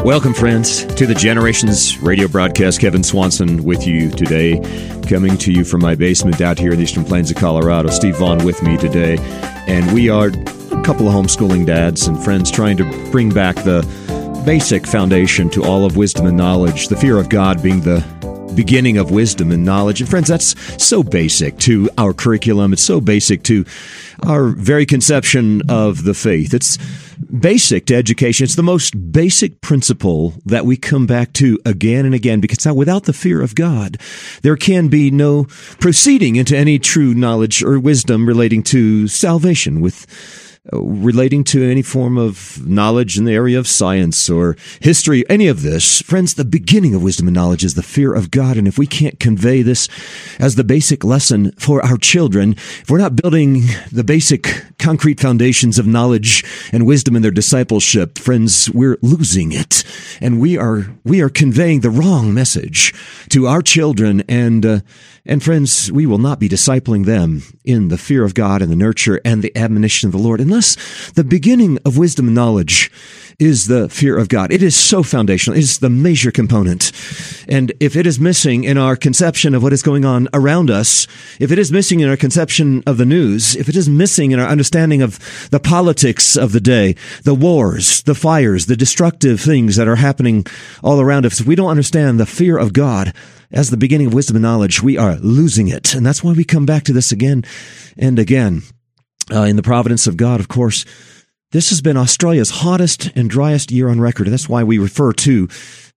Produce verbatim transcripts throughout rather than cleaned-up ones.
Welcome, friends, to the Generations radio broadcast. Kevin Swanson with you today, coming to you from my basement out here in the Eastern Plains of Colorado. Steve Vaughn with me today, and we are a couple of homeschooling dads and friends trying to bring back the basic foundation to all of wisdom and knowledge, the fear of God being the beginning of wisdom and knowledge. And friends, that's so basic to our curriculum. It's so basic to our very conception of the faith. It's basic to education. It's the most basic principle that we come back to again and again, because without the fear of God, there can be no proceeding into any true knowledge or wisdom relating to salvation, with relating to any form of knowledge in the area of science or history, any of this. Friends, the beginning of wisdom and knowledge is the fear of God. And if we can't convey this as the basic lesson for our children, if we're not building the basic concrete foundations of knowledge and wisdom in their discipleship, friends, we're losing it. And we are we are conveying the wrong message to our children. And uh, and friends, we will not be discipling them in the fear of God and the nurture and the admonition of the Lord unless the beginning of wisdom and knowledge is the fear of God. It is so foundational. It is the major component. And if it is missing in our conception of what is going on around us, if it is missing in our conception of the news, if it is missing in our understanding of the politics of the day, the wars, the fires, the destructive things that are happening all around us, if we don't understand the fear of God as the beginning of wisdom and knowledge, we are losing it. And that's why we come back to this again and again. Uh, in the providence of God, of course, this has been Australia's hottest and driest year on record. And that's why we refer to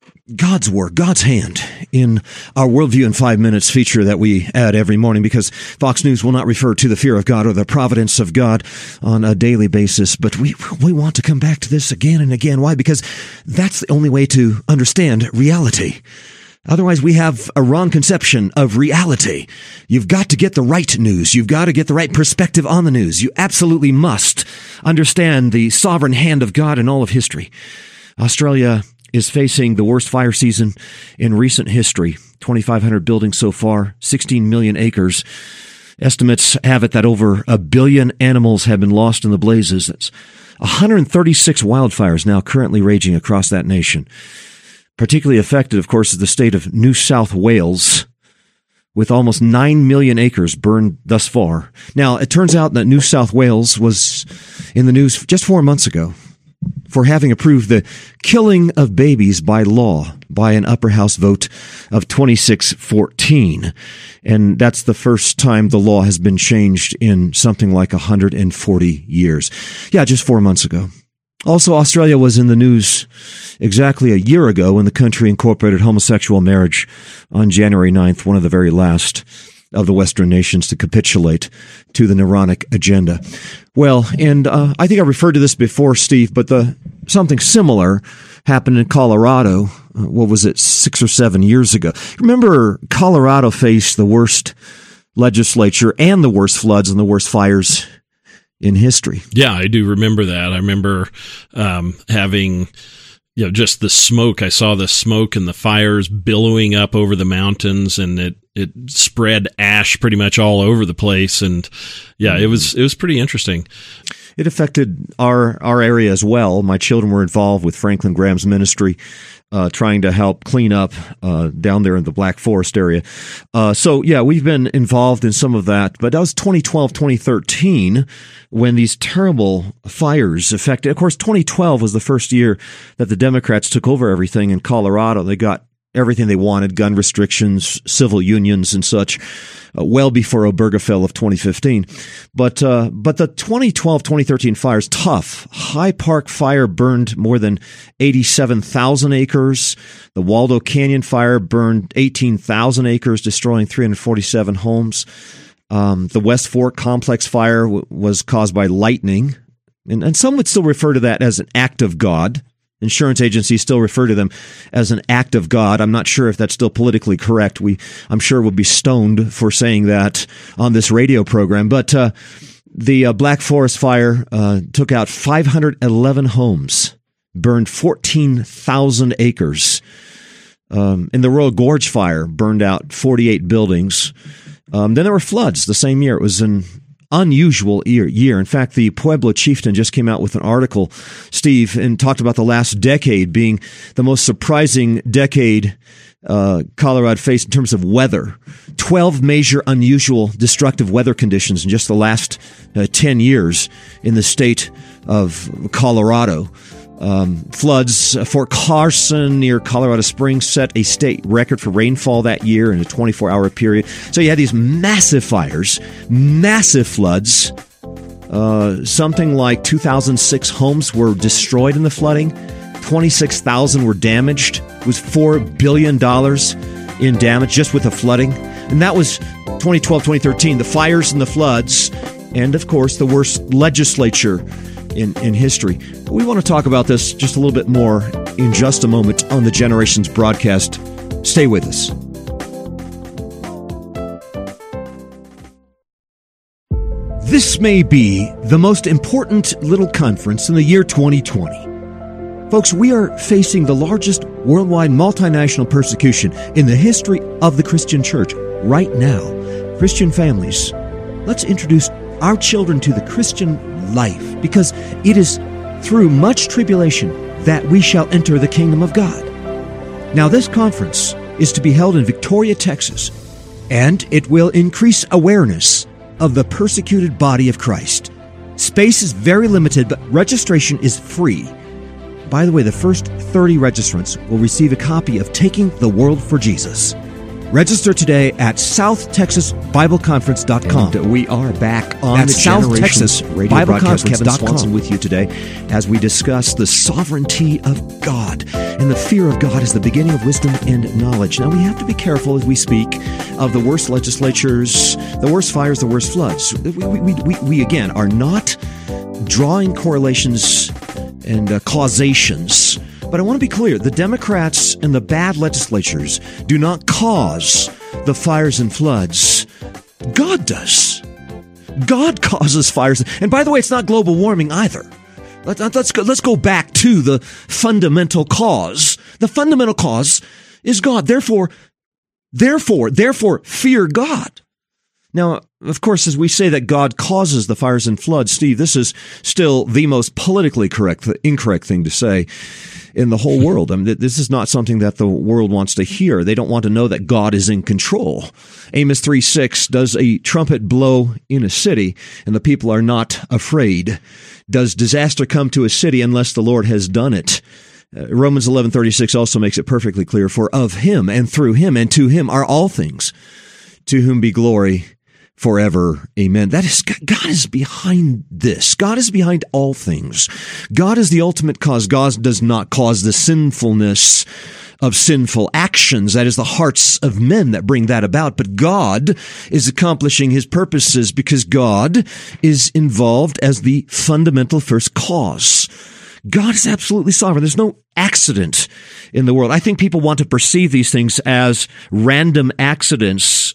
God's Word, God's hand in our Worldview in Five Minutes feature that we add every morning, because Fox News will not refer to the fear of God or the providence of God on a daily basis. But we we want to come back to this again and again. Why? Because that's the only way to understand reality. Otherwise, we have a wrong conception of reality. You've got to get the right news. You've got to get the right perspective on the news. You absolutely must understand the sovereign hand of God in all of history. Australia is facing the worst fire season in recent history. twenty-five hundred buildings so far, sixteen million acres. Estimates have it that over a billion animals have been lost in the blazes. That's one hundred thirty-six wildfires now currently raging across that nation. Particularly affected, of course, is the state of New South Wales, with almost nine million acres burned thus far. Now, it turns out that New South Wales was in the news just four months ago for having approved the killing of babies by law by an upper house vote of twenty-six fourteen. And that's the first time the law has been changed in something like one hundred forty years. Yeah, just four months ago. Also, Australia was in the news exactly a year ago when the country incorporated homosexual marriage on January ninth, one of the very last of the Western nations to capitulate to the Neuronic agenda. Well, and uh, I think I referred to this before, Steve, but the something similar happened in Colorado. Uh, what was it, six or seven years ago? Remember, Colorado faced the worst legislature and the worst floods and the worst fires in history. Yeah, I do remember that. I remember um, having, you know, just the smoke. I saw the smoke and the fires billowing up over the mountains, and it, it spread ash pretty much all over the place. And yeah, it was it was pretty interesting. It affected our our area as well. My children were involved with Franklin Graham's ministry, uh, trying to help clean up uh, down there in the Black Forest area. Uh, so, yeah, we've been involved in some of that. But that was twenty twelve, twenty thirteen when these terrible fires affected. Of course, twenty twelve was the first year that the Democrats took over everything in Colorado. They got everything they wanted, gun restrictions, civil unions and such, uh, well before Obergefell of twenty fifteen. But uh, but the twenty twelve, twenty thirteen fires, tough. High Park fire burned more than eighty-seven thousand acres. The Waldo Canyon fire burned eighteen thousand acres, destroying three hundred forty-seven homes. Um, the West Fork Complex fire w- was caused by lightning. And, and some would still refer to that as an act of God. Insurance agencies still refer to them as an act of God. I'm not sure if that's still politically correct. We, I'm sure we'll be stoned for saying that on this radio program. But uh, the uh, Black Forest fire uh, took out five hundred eleven homes, burned fourteen thousand acres. Um, and the Royal Gorge fire burned out forty-eight buildings. Um, then there were floods the same year. It was in unusual year, year. In fact, the Pueblo Chieftain just came out with an article, Steve, and talked about the last decade being the most surprising decade uh, Colorado faced in terms of weather. twelve major, unusual, destructive weather conditions in just the last uh, ten years in the state of Colorado. Um, floods. uh, Fort Carson near Colorado Springs set a state record for rainfall that year in a twenty-four hour period. So you had these massive fires, massive floods. Uh, something like two thousand six homes were destroyed in the flooding. twenty-six thousand were damaged. It was four billion dollars in damage just with the flooding. And that was twenty twelve, twenty thirteen. The fires and the floods, and of course the worst legislature in, in history. We want to talk about this just a little bit more in just a moment on the Generations broadcast. Stay with us. This may be the most important little conference in the year twenty twenty. Folks, we are facing the largest worldwide multinational persecution in the history of the Christian church right now. Christian families, let's introduce our children to the Christian life, because it is through much tribulation that we shall enter the kingdom of God. Now, this conference is to be held in Victoria, Texas, and it will increase awareness of the persecuted body of Christ. Space is very limited, but registration is free. By the way, the first thirty registrants will receive a copy of Taking the World for Jesus. Register today at south texas bible conference dot com. And we are back on at the South Texas Radio Broadcast. Kevin Swanson with you today as we discuss the sovereignty of God. And the fear of God is the beginning of wisdom and knowledge. Now, we have to be careful as we speak of the worst legislatures, the worst fires, the worst floods. We, we, we, we again, are not drawing correlations and uh, causations. But I want to be clear, the Democrats and the bad legislatures do not cause the fires and floods. God does. God causes fires. And by the way, it's not global warming either. Let, let's go, let's go back to the fundamental cause. The fundamental cause is God. Therefore, therefore, therefore, fear God. Now, of course, as we say that God causes the fires and floods, Steve, this is still the most politically correct, incorrect thing to say in the whole world. I mean, this is not something that the world wants to hear. They don't want to know that God is in control. Amos three six, does a trumpet blow in a city, and the people are not afraid? Does disaster come to a city unless the Lord has done it? Uh, Romans eleven thirty-six also makes it perfectly clear, for of him and through him and to him are all things, to whom be glory forever. Amen. That is, God is behind this. God is behind all things. God is the ultimate cause. God does not cause the sinfulness of sinful actions. That is the hearts of men that bring that about. But God is accomplishing his purposes because God is involved as the fundamental first cause. God is absolutely sovereign. There's no accident in the world. I think people want to perceive these things as random accidents,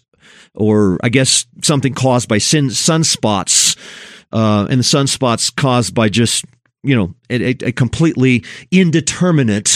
or I guess something caused by sin, sunspots, uh, and the sunspots caused by just, you know, a, a completely indeterminate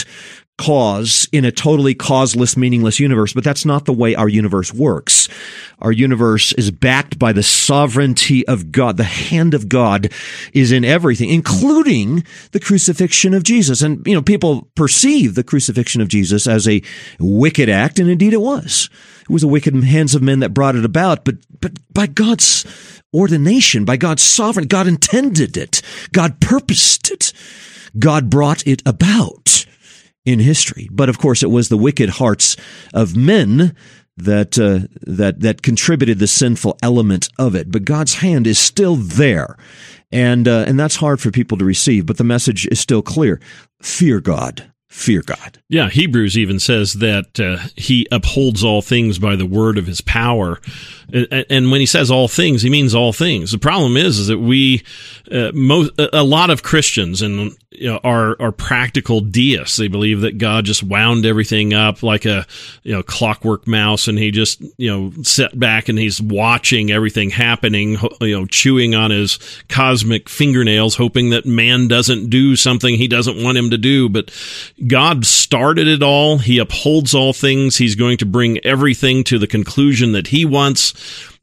cause in a totally causeless, meaningless universe. But that's not the way our universe works. Our universe is backed by the sovereignty of God. The hand of God is in everything, including the crucifixion of Jesus. And, you know, people perceive the crucifixion of Jesus as a wicked act, and indeed it was. It was the wicked hands of men that brought it about, but but by God's ordination, by God's sovereignty, God intended it. God purposed it. God brought it about in history. But of course, it was the wicked hearts of men that uh, that that contributed the sinful element of it. But God's hand is still there, and uh, and that's hard for people to receive. But the message is still clear: fear God. Fear God. Yeah, Hebrews even says that uh, he upholds all things by the word of his power. And, and when he says all things, he means all things. The problem is, is that we, uh, most, a lot of Christians and you know, are are practical deists. They believe that God just wound everything up like a you know clockwork mouse, and he just you know sat back and he's watching everything happening, you know, chewing on his cosmic fingernails, hoping that man doesn't do something he doesn't want him to do. But God started it all. He upholds all things. He's going to bring everything to the conclusion that he wants.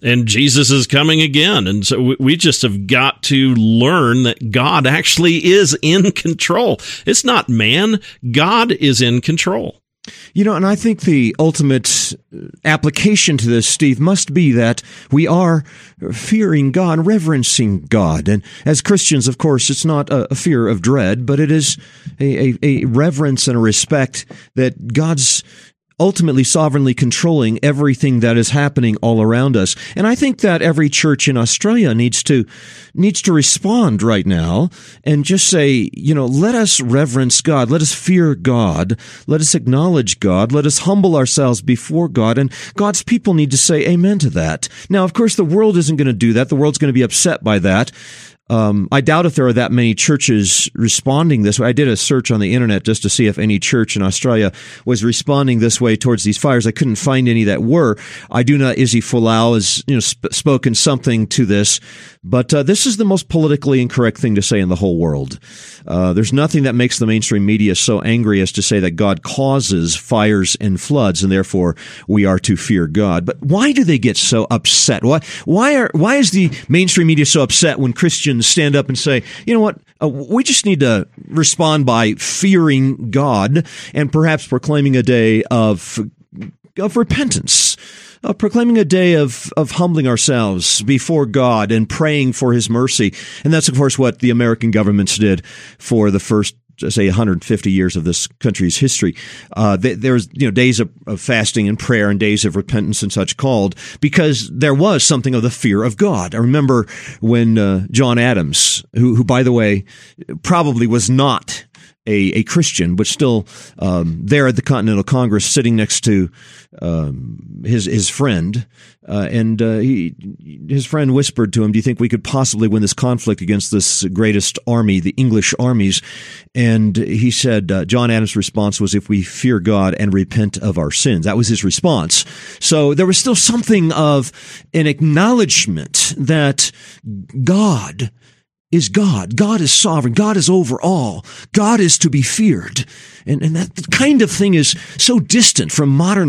and Jesus is coming again. And so we just have got to learn that God actually is in control. It's not man. God is in control. You know, and I think the ultimate application to this, Steve, must be that we are fearing God, reverencing God. And as Christians, of course, it's not a fear of dread, but it is a, a, a reverence and a respect that God's ultimately sovereignly controlling everything that is happening all around us. And I think that every church in Australia needs to needs to respond right now and just say, you know, let us reverence God, let us fear God, let us acknowledge God, let us humble ourselves before God, and God's people need to say amen to that. Now, of course, the world isn't going to do that. The world's going to be upset by that. Um, I doubt if there are that many churches responding this way. I did a search on the internet just to see if any church in Australia was responding this way towards these fires. I couldn't find any that were. I do know Izzy Folau has, you know, sp- spoken something to this, but uh, this is the most politically incorrect thing to say in the whole world. Uh, there's nothing that makes the mainstream media so angry as to say that God causes fires and floods, and therefore we are to fear God. But why do they get so upset? Why? Why are? Why is the mainstream media so upset when Christians stand up and say, you know what, uh, we just need to respond by fearing God and perhaps proclaiming a day of of repentance, uh, proclaiming a day of, of humbling ourselves before God and praying for His mercy. And that's, of course, what the American governments did for the first, say, one hundred fifty years of this country's history. Uh, there's, you know, days of, of fasting and prayer and days of repentance and such called because there was something of the fear of God. I remember when uh, John Adams, who, who, by the way, probably was not a, a Christian, but still um, there at the Continental Congress sitting next to um, his his friend, uh, and uh, he his friend whispered to him, "Do you think we could possibly win this conflict against this greatest army, the English armies?" And he said, uh, John Adams' response was, "If we fear God and repent of our sins." That was his response. So there was still something of an acknowledgement that God is God. God is sovereign. God is over all. God is to be feared. And, and that kind of thing is so distant from modern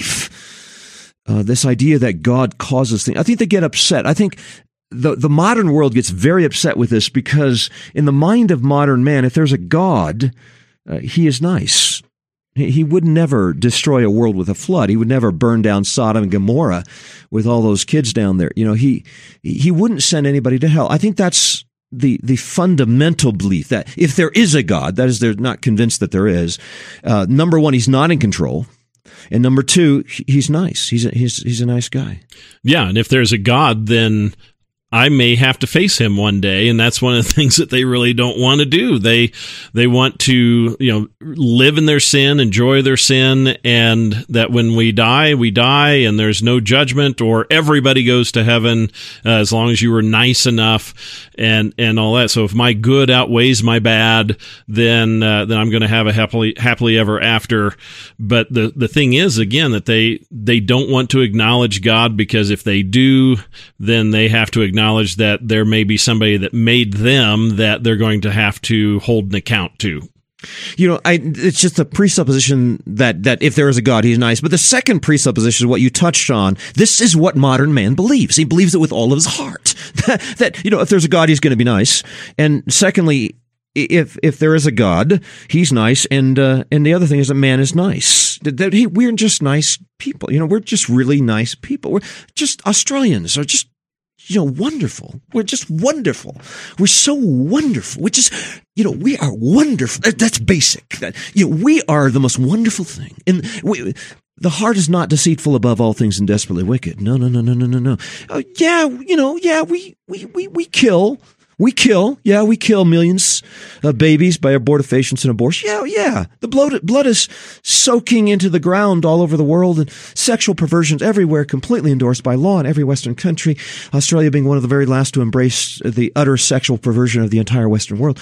life. Uh, this idea that God causes things. I think they get upset. I think the, the modern world gets very upset with this because in the mind of modern man, if there's a God, uh, he is nice. He, he would never destroy a world with a flood. He would never burn down Sodom and Gomorrah with all those kids down there. You know, he, he wouldn't send anybody to hell. I think that's the the fundamental belief that if there is a God, that is, they're not convinced that there is, uh, number one, he's not in control. And number two, he's nice. He's a, he's he's a nice guy. Yeah, and if there's a God, then I may have to face him one day, and that's one of the things that they really don't want to do. They they want to, you know, live in their sin, enjoy their sin, and that when we die, we die, and there's no judgment, or everybody goes to heaven uh, as long as you were nice enough, and and all that. So if my good outweighs my bad, then uh, then I'm going to have a happily happily ever after. But the the thing is, again, that they they don't want to acknowledge God, because if they do, then they have to acknowledge Acknowledge that there may be somebody that made them that they're going to have to hold an account to. You know, I, it's just a presupposition that, that if there is a God, he's nice. But the second presupposition is what you touched on. This is what modern man believes. He believes it with all of his heart. that, that, you know, if there's a God, he's going to be nice. And secondly, if if there is a God, he's nice. And uh, and the other thing is that man is nice. That, that he, we're just nice people. You know, we're just really nice people. We're just Australians are just, you know, wonderful. We're just wonderful. We're so wonderful. We're just, you know, we are wonderful. That's basic. That, you know, we are the most wonderful thing. And we, the heart is not deceitful above all things and desperately wicked. No, no, no, no, no, no, no. Uh, yeah, you know, yeah, we, we, we, we kill. We kill, yeah, we kill millions of babies by abortifacients and abortion. Yeah, yeah. The blood, blood is soaking into the ground all over the world, and sexual perversions everywhere, completely endorsed by law in every Western country, Australia being one of the very last to embrace the utter sexual perversion of the entire Western world.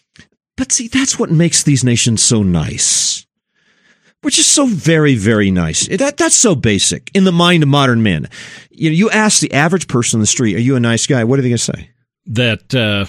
But see, that's what makes these nations so nice. We're just so very, very nice. That That's so basic in the mind of modern men. You know, you ask the average person on the street, are you a nice guy? What are they going to say? That uh,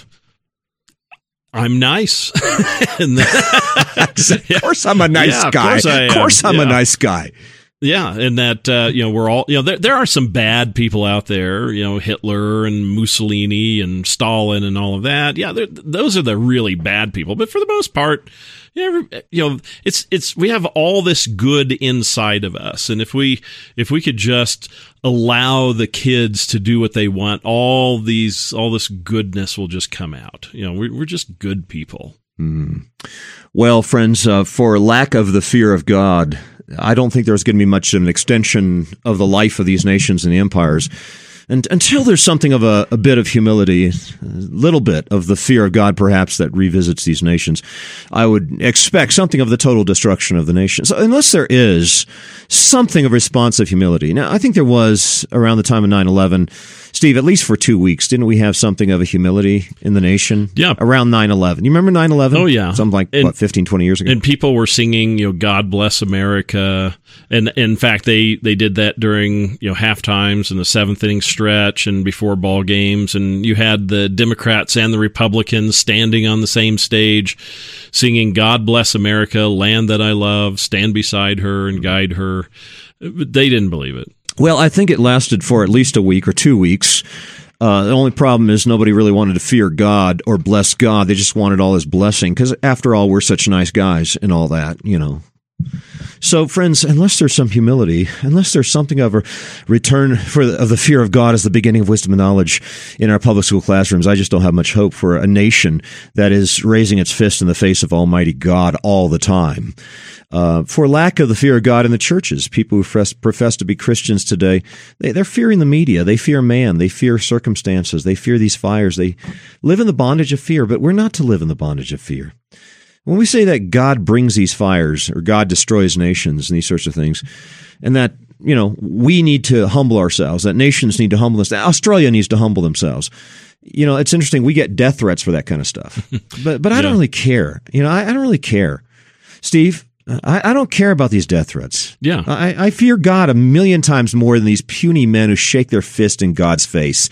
I'm nice. and then, of course I'm a nice yeah, guy. Of course, I of course I'm yeah. a nice guy. Yeah, and that uh, you know we're all you know there there are some bad people out there, you know Hitler and Mussolini and Stalin and all of that. Yeah, those are the really bad people. But for the most part, you know, you know it's it's we have all this good inside of us, and if we if we could just allow the kids to do what they want, all these all this goodness will just come out. You know, we're we're just good people. Mm. Well, friends, uh, for lack of the fear of God, I don't think there's going to be much of an extension of the life of these nations and the empires. And until there's something of a, a bit of humility, a little bit of the fear of God, perhaps, that revisits these nations, I would expect something of the total destruction of the nations. So unless there is something of responsive humility. Now, I think there was around the time of nine eleven, Steve, at least for two weeks, didn't we have something of a humility in the nation? Yeah. Around nine eleven. You remember nine eleven? Oh, yeah. Something like, and, what, fifteen, twenty years ago? And people were singing, you know, God Bless America. And in fact, they, they did that during, you know, half times and the seventh inning stretch and before ball games. And you had the Democrats and the Republicans standing on the same stage singing God Bless America, land that I love, stand beside her and guide her. But they didn't believe it. Well, I think it lasted for at least a week or two weeks. Uh, the only problem is nobody really wanted to fear God or bless God. They just wanted all his blessing because, after all, we're such nice guys and all that, you know. So, friends, unless there's some humility, unless there's something of a return for the, of the fear of God as the beginning of wisdom and knowledge in our public school classrooms, I just don't have much hope for a nation that is raising its fist in the face of Almighty God all the time. Uh, for lack of the fear of God in the churches, people who profess, profess to be Christians today, they, they're fearing the media. They fear man. They fear circumstances. They fear these fires. They live in the bondage of fear, but we're not to live in the bondage of fear. When we say that God brings these fires or God destroys nations and these sorts of things, and that, you know, we need to humble ourselves, that nations need to humble themselves, Australia needs to humble themselves. You know, it's interesting. We get death threats for that kind of stuff, but but I yeah. don't really care. You know, I, I don't really care. Steve, I, I don't care about these death threats. Yeah. I, I fear God a million times more than these puny men who shake their fist in God's face.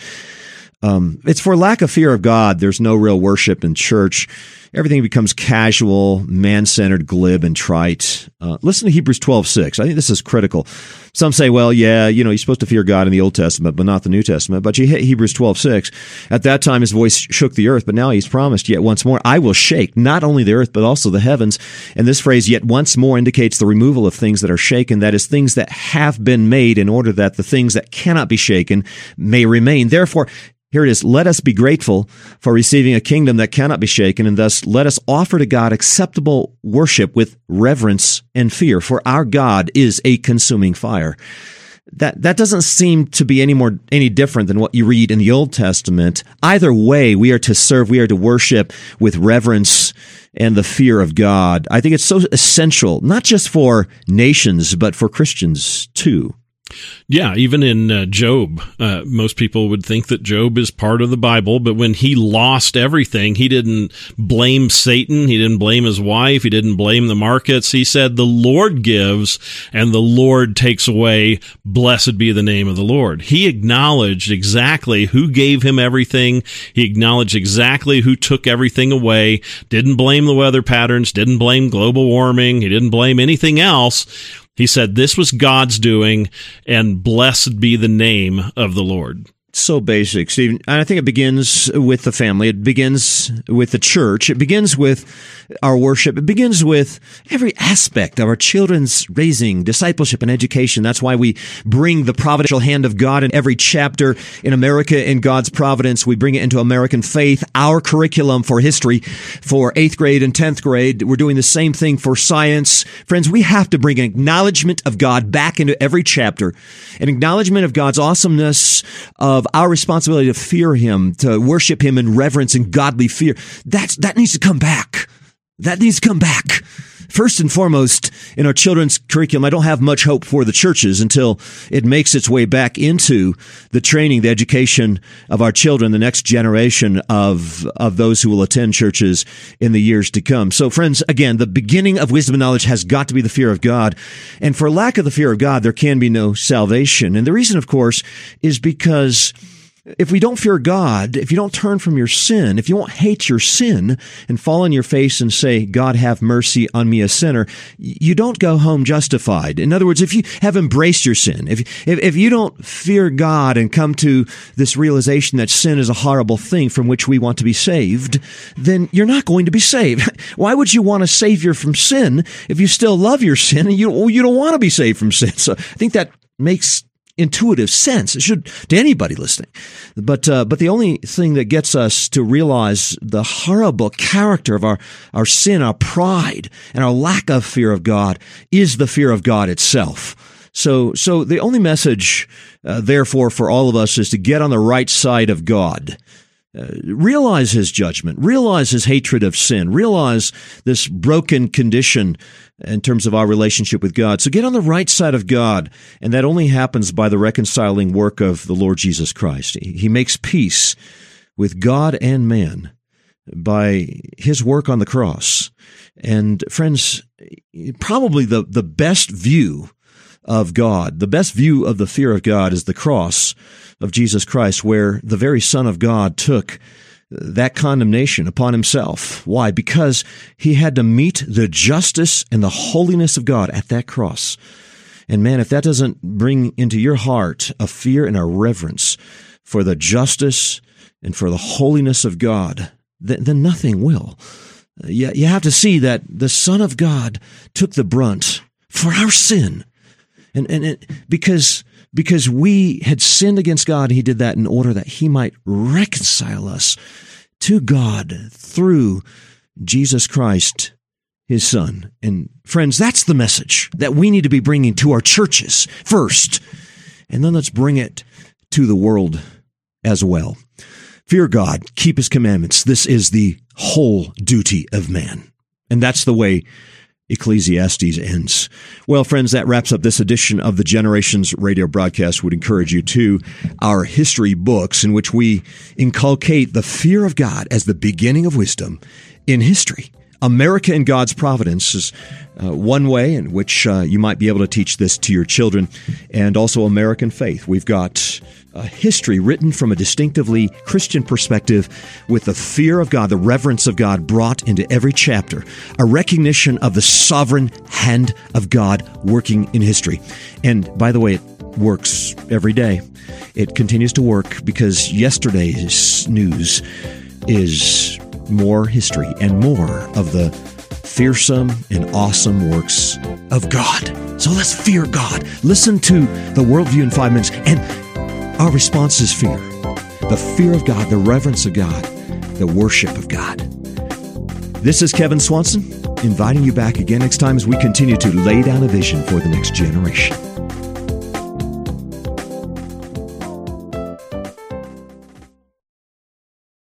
Um, it's for lack of fear of God, there's no real worship in church. Everything becomes casual, man-centered, glib, and trite. Uh, listen to Hebrews twelve six. I think this is critical. Some say, well, yeah, you know, you're supposed to fear God in the Old Testament, but not the New Testament. But you hit Hebrews twelve six. At that time, his voice shook the earth, but now he's promised, yet once more, I will shake not only the earth, but also the heavens. And this phrase, yet once more, indicates the removal of things that are shaken, that is, things that have been made in order that the things that cannot be shaken may remain. Therefore, here it is. Let us be grateful for receiving a kingdom that cannot be shaken, and thus let us offer to God acceptable worship with reverence and fear, for our God is a consuming fire. That that doesn't seem to be any more any different than what you read in the Old Testament. Either way, we are to serve, we are to worship with reverence and the fear of God. I think it's so essential, not just for nations, but for Christians too. Yeah, even in uh, Job, uh, most people would think that Job is part of the Bible, but when he lost everything, he didn't blame Satan, he didn't blame his wife, he didn't blame the markets. He said, the Lord gives and the Lord takes away. Blessed be the name of the Lord. He acknowledged exactly who gave him everything. He acknowledged exactly who took everything away, didn't blame the weather patterns, didn't blame global warming, he didn't blame anything else. He said, this was God's doing, and blessed be the name of the Lord. So basic, Stephen. And I think it begins with the family. It begins with the church. It begins with our worship. It begins with every aspect of our children's raising, discipleship, and education. That's why we bring the providential hand of God in every chapter in America in God's providence. We bring it into American faith, our curriculum for history for eighth grade and tenth grade. We're doing the same thing for science. Friends, we have to bring an acknowledgement of God back into every chapter, an acknowledgement of God's awesomeness, of our responsibility to fear him, to worship him in reverence and godly fear. That's, that needs to come back. That needs to come back. First and foremost, in our children's curriculum, I don't have much hope for the churches until it makes its way back into the training, the education of our children, the next generation of, of those who will attend churches in the years to come. So, friends, again, the beginning of wisdom and knowledge has got to be the fear of God. And for lack of the fear of God, there can be no salvation. And the reason, of course, is because if we don't fear God, if you don't turn from your sin, if you won't hate your sin and fall on your face and say, God, have mercy on me, a sinner, you don't go home justified. In other words, if you have embraced your sin, if, if, if you don't fear God and come to this realization that sin is a horrible thing from which we want to be saved, then you're not going to be saved. Why would you want a savior from sin if you still love your sin and you, you don't want to be saved from sin? So I think that makes intuitive sense. It should to anybody listening. But uh, but the only thing that gets us to realize the horrible character of our, our sin, our pride, and our lack of fear of God is the fear of God itself. So so the only message, uh, therefore, for all of us is to get on the right side of God. Uh, realize his judgment, realize his hatred of sin, realize this broken condition in terms of our relationship with God. So get on the right side of God, and that only happens by the reconciling work of the Lord Jesus Christ. He makes peace with God and man by his work on the cross. And friends, probably the, the best view of God, the best view of the fear of God is the cross of Jesus Christ, where the very Son of God took that condemnation upon himself. Why? Because he had to meet the justice and the holiness of God at that cross. And man, if that doesn't bring into your heart a fear and a reverence for the justice and for the holiness of God, then, then nothing will. You, you have to see that the Son of God took the brunt for our sin. And, and it, because because we had sinned against God, he did that in order that he might reconcile us to God through Jesus Christ, his Son. And friends, that's the message that we need to be bringing to our churches first. And then let's bring it to the world as well. Fear God, keep his commandments. This is the whole duty of man. And that's the way Ecclesiastes ends. Well, friends, that wraps up this edition of the Generations radio broadcast. Would encourage you to our history books, in which we inculcate the fear of God as the beginning of wisdom in history. America in God's Providence is uh, one way in which uh, you might be able to teach this to your children, and also American faith. We've got a history written from a distinctively Christian perspective, with the fear of God, the reverence of God brought into every chapter, a recognition of the sovereign hand of God working in history. And by the way, it works every day. It continues to work because yesterday's news is more history and more of the fearsome and awesome works of God. So let's fear God. Listen to the worldview in five minutes, and our response is fear. The fear of God, the reverence of God, the worship of God. This is Kevin Swanson, inviting you back again next time as we continue to lay down a vision for the next generation.